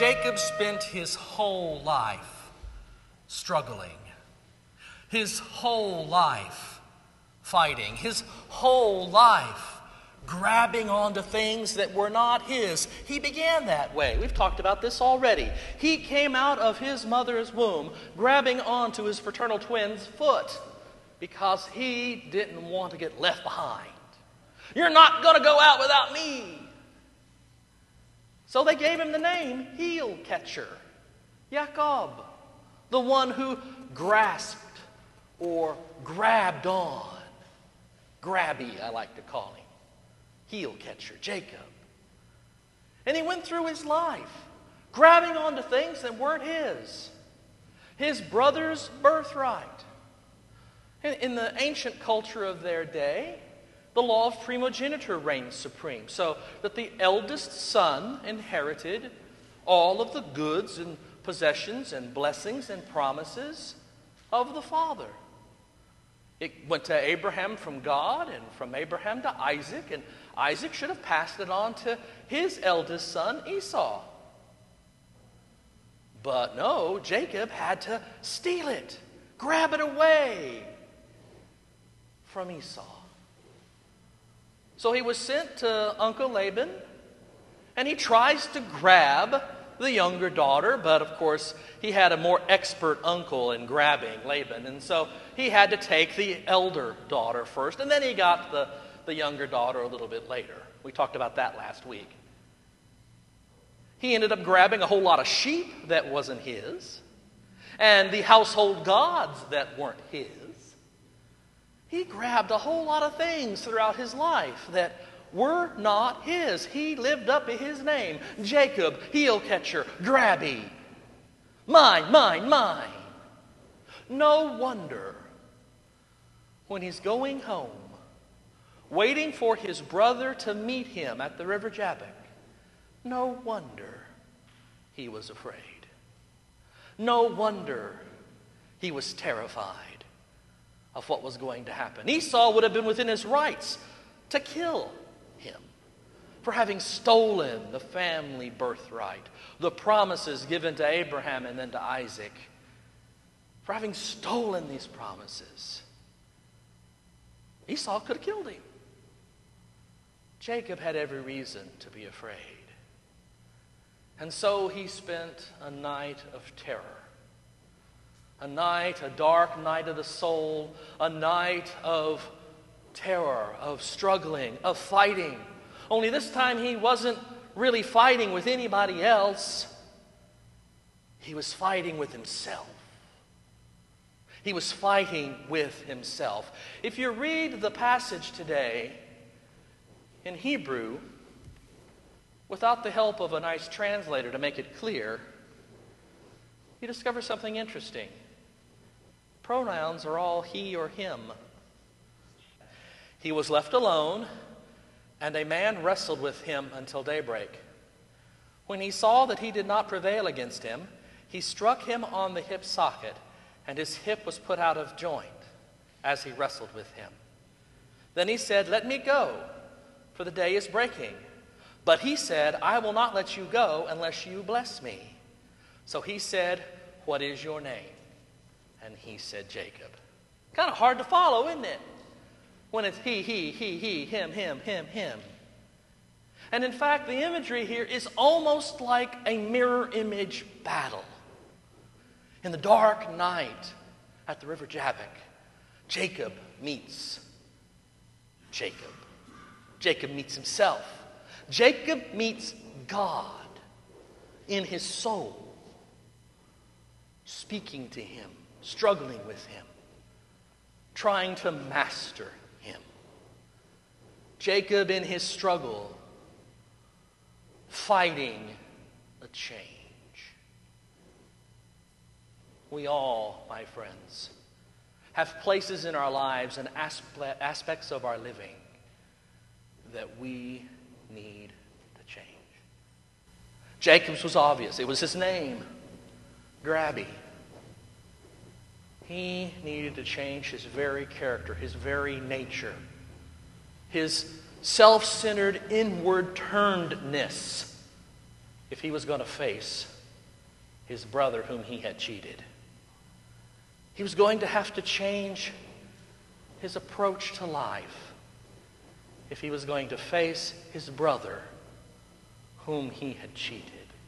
Jacob spent his whole life struggling, his whole life fighting, his whole life grabbing onto things that were not his. He began that way. We've talked about this already. He came out of his mother's womb grabbing onto his fraternal twin's foot because he didn't want to get left behind. You're not going to go out without me. So they gave him the name Heel Catcher, Jacob, the one who grasped or grabbed on. Grabby, I like to call him. Heel Catcher, Jacob. And he went through his life grabbing onto things that weren't his. His brother's birthright. In the ancient culture of their day, the law of primogeniture reigned supreme, so that the eldest son inherited all of the goods and possessions and blessings and promises of the father. It went to Abraham from God, and from Abraham to Isaac, and Isaac should have passed it on to his eldest son, Esau. But no, Jacob had to steal it, grab it away from Esau. So he was sent to Uncle Laban, and he tries to grab the younger daughter, but of course he had a more expert uncle in grabbing, Laban, and so he had to take the elder daughter first, and then he got the younger daughter a little bit later. We talked about that last week. He ended up grabbing a whole lot of sheep that wasn't his, and the household gods that weren't his. He grabbed a whole lot of things throughout his life that were not his. He lived up to his name. Jacob, Heel Catcher, Grabby. Mine, mine, mine. No wonder when he's going home, waiting for his brother to meet him at the River Jabbok, no wonder he was afraid. No wonder he was terrified of what was going to happen. Esau would have been within his rights to kill him for having stolen the family birthright, the promises given to Abraham and then to Isaac, for having stolen these promises. Esau could have killed him. Jacob had every reason to be afraid. And so he spent a night of terror. A dark night of the soul, a night of terror, of struggling, of fighting. Only this time he wasn't really fighting with anybody else. He was fighting with himself. He was fighting with himself. If you read the passage today in Hebrew, without the help of a nice translator to make it clear, you discover something interesting. Pronouns are all he or him. He was left alone, and a man wrestled with him until daybreak. When he saw that he did not prevail against him, he struck him on the hip socket, and his hip was put out of joint as he wrestled with him. Then he said, "Let me go, for the day is breaking." But he said, "I will not let you go unless you bless me." So he said, "What is your name?" And he said, "Jacob." Kind of hard to follow, isn't it? When it's he, him, him. And in fact, the imagery here is almost like a mirror image battle. In the dark night at the River Jabbok, Jacob meets Jacob. Jacob meets himself. Jacob meets God in his soul, speaking to him, struggling with him, trying to master him. Jacob in his struggle, fighting a change. We all, my friends, have places in our lives and aspects of our living that we need to change. Jacob's was obvious. It was his name, Grabby. He needed to change his very character, his very nature, his self-centered, inward-turnedness if he was going to face his brother whom he had cheated. He was going to have to change his approach to life if he was going to face his brother whom he had cheated.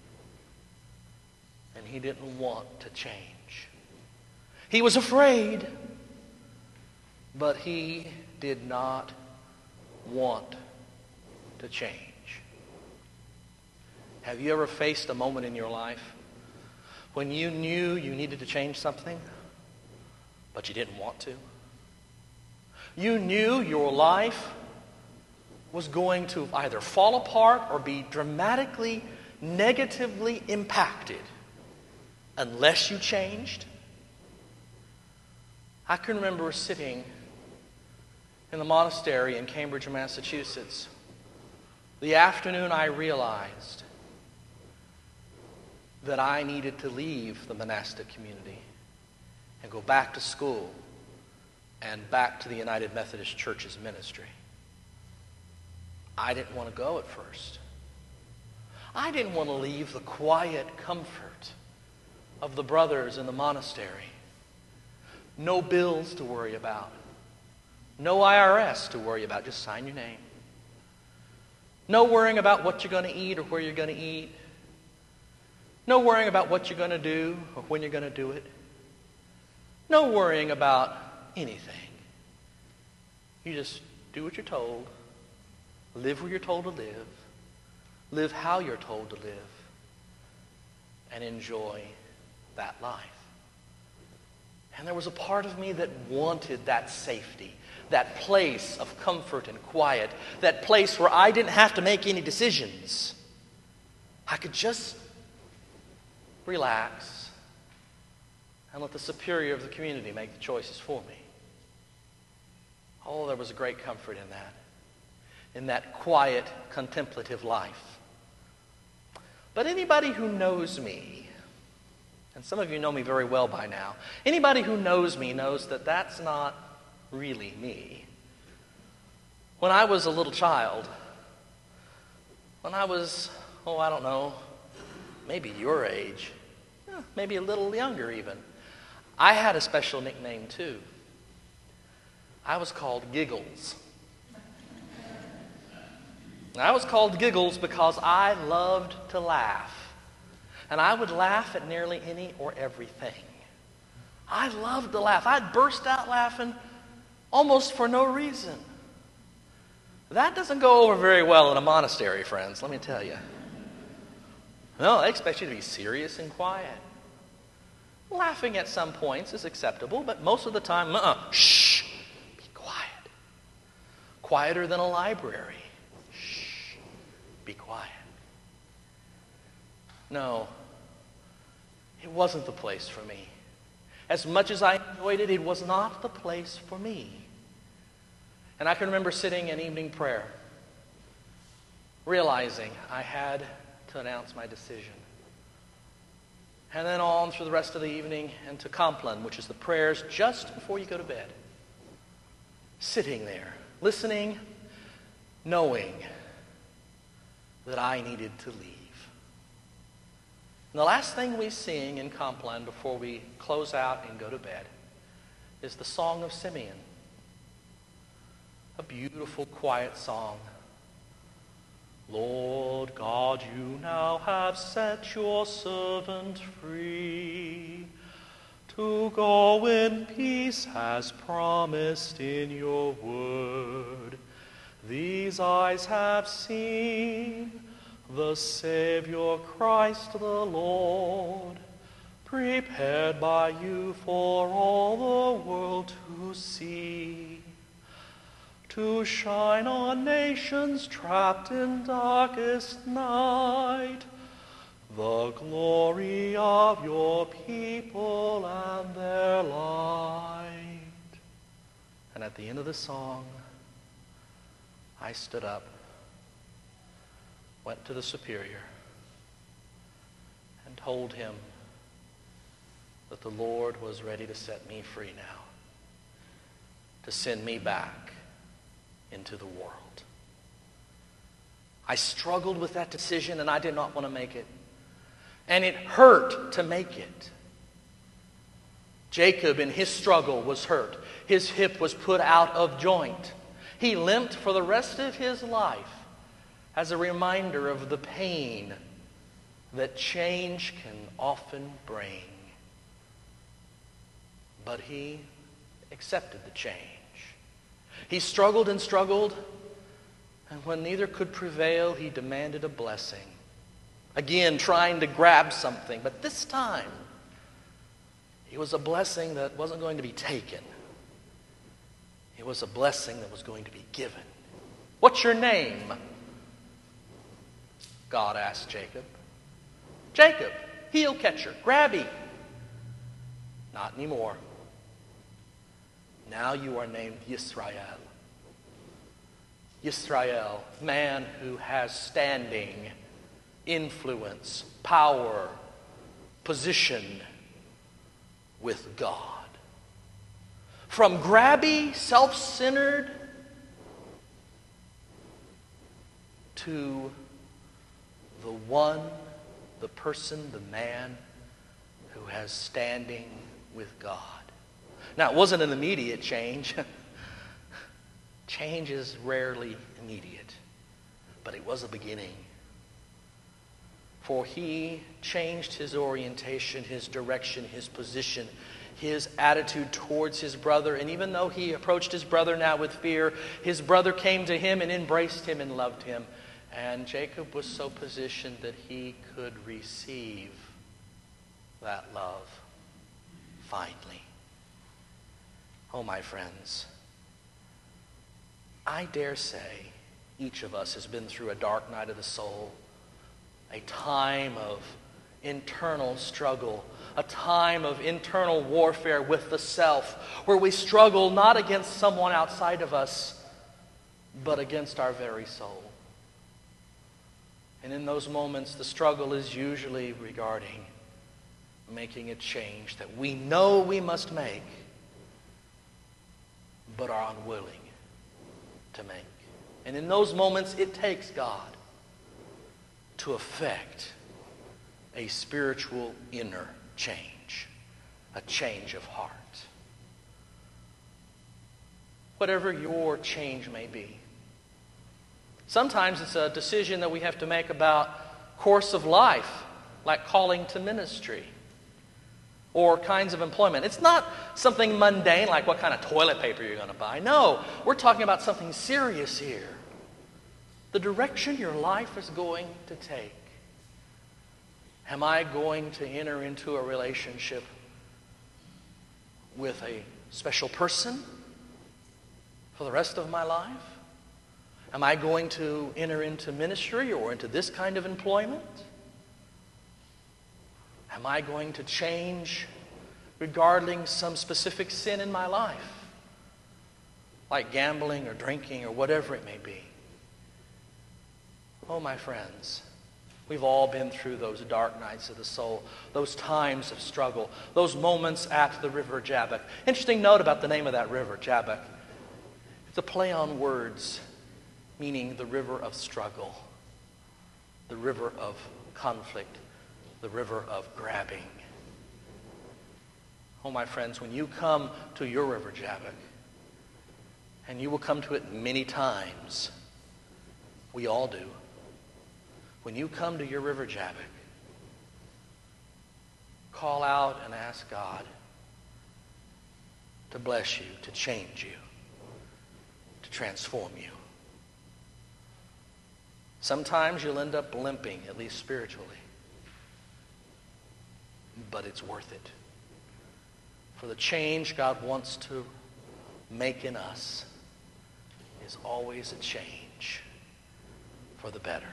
And he didn't want to change. He was afraid, but he did not want to change. Have you ever faced a moment in your life when you knew you needed to change something, but you didn't want to? You knew your life was going to either fall apart or be dramatically, negatively impacted unless you changed? I can remember sitting in the monastery in Cambridge, Massachusetts, the afternoon I realized that I needed to leave the monastic community and go back to school and back to the United Methodist Church's ministry. I didn't want to go at first. I didn't want to leave the quiet comfort of the brothers in the monastery. No bills to worry about. No IRS to worry about. Just sign your name. No worrying about what you're going to eat or where you're going to eat. No worrying about what you're going to do or when you're going to do it. No worrying about anything. You just do what you're told. Live where you're told to live. Live how you're told to live. And enjoy that life. And there was a part of me that wanted that safety, that place of comfort and quiet, that place where I didn't have to make any decisions. I could just relax and let the superior of the community make the choices for me. Oh, there was a great comfort in that quiet, contemplative life. But anybody who knows me, and some of you know me very well by now, anybody who knows me knows that that's not really me. When I was a little child, when I was, I don't know, maybe your age, maybe a little younger even, I had a special nickname too. I was called Giggles. I was called Giggles because I loved to laugh. And I would laugh at nearly any or everything. I loved to laugh. I'd burst out laughing almost for no reason. That doesn't go over very well in a monastery, friends, let me tell you. No, they expect you to be serious and quiet. Laughing at some points is acceptable, but most of the time, shh, be quiet. Quieter than a library. Shh, be quiet. No, it wasn't the place for me. As much as I enjoyed it, it was not the place for me. And I can remember sitting in evening prayer, realizing I had to announce my decision. And then on through the rest of the evening into Compline, which is the prayers just before you go to bed. Sitting there, listening, knowing that I needed to leave. And the last thing we sing in Compline before we close out and go to bed is the Song of Simeon. A beautiful, quiet song. Lord God, you now have set your servant free to go in peace as promised in your word. These eyes have seen the Savior Christ the Lord, prepared by you for all the world to see, to shine on nations trapped in darkest night, the glory of your people and their light. And at the end of the song, I stood up, went to the superior, and told him that the Lord was ready to set me free now, to send me back into the world. I struggled with that decision, and I did not want to make it. and it hurt to make it. Jacob in his struggle was hurt. His hip was put out of joint. He limped for the rest of his life as a reminder of the pain that change can often bring. But he accepted the change. He struggled and struggled, and when neither could prevail, he demanded a blessing. Again, trying to grab something, but this time, it was a blessing that wasn't going to be taken. It was a blessing that was going to be given. What's your name? God asked Jacob. Jacob, heel catcher, grabby. Not anymore. Now you are named Yisrael. Yisrael, man who has standing, influence, power, position with God. From grabby, self-centered, to the one, the person, the man who has standing with God. Now, it wasn't an immediate change. Change is rarely immediate, but it was a beginning. For he changed his orientation, his direction, his position, his attitude towards his brother. And even though he approached his brother now with fear, his brother came to him and embraced him and loved him. And Jacob was so positioned that he could receive that love finally. Oh, my friends, I dare say each of us has been through a dark night of the soul, a time of internal struggle, a time of internal warfare with the self, where we struggle not against someone outside of us, but against our very soul. And in those moments, the struggle is usually regarding making a change that we know we must make, but are unwilling to make. And in those moments, it takes God to effect a spiritual inner change, a change of heart. Whatever your change may be. Sometimes it's a decision that we have to make about course of life, like calling to ministry or kinds of employment. It's not something mundane like what kind of toilet paper you're going to buy. No, we're talking about something serious here. The direction your life is going to take. Am I going to enter into a relationship with a special person for the rest of my life? Am I going to enter into ministry or into this kind of employment? Am I going to change regarding some specific sin in my life, like gambling or drinking or whatever it may be? Oh, my friends, we've all been through those dark nights of the soul, those times of struggle, those moments at the river Jabbok. Interesting note about the name of that river, Jabbok. It's a play on words, meaning the river of struggle, the river of conflict, the river of grabbing. Oh, my friends, when you come to your river Jabbok, and you will come to it many times, we all do. When you come to your river Jabbok, call out and ask God to bless you, to change you, to transform you. Sometimes you'll end up limping, at least spiritually. But it's worth it. For the change God wants to make in us is always a change for the better.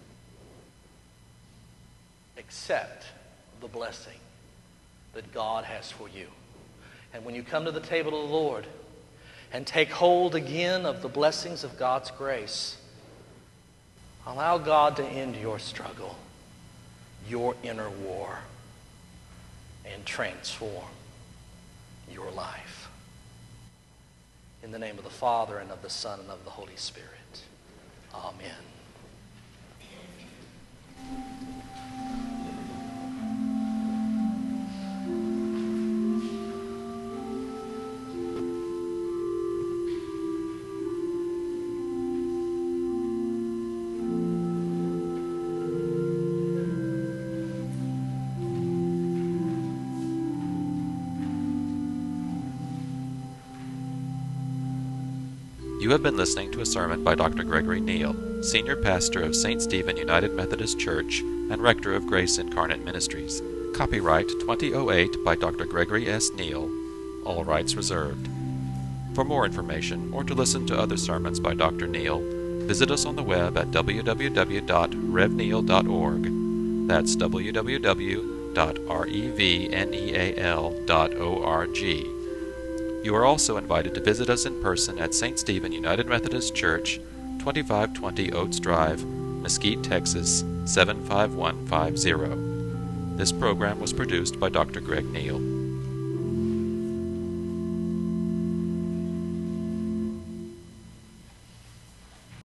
Accept the blessing that God has for you. And when you come to the table of the Lord and take hold again of the blessings of God's grace, allow God to end your struggle, your inner war, and transform your life. In the name of the Father, and of the Son, and of the Holy Spirit. Amen. You have been listening to a sermon by Dr. Gregory Neal, Senior Pastor of St. Stephen United Methodist Church and Rector of Grace Incarnate Ministries. Copyright 2008 by Dr. Gregory S. Neal. All rights reserved. For more information or to listen to other sermons by Dr. Neal, visit us on the web at www.revneal.org. That's www.revneal.org. You are also invited to visit us in person at St. Stephen United Methodist Church, 2520 Oates Drive, Mesquite, Texas, 75150. This program was produced by Dr. Greg Neal.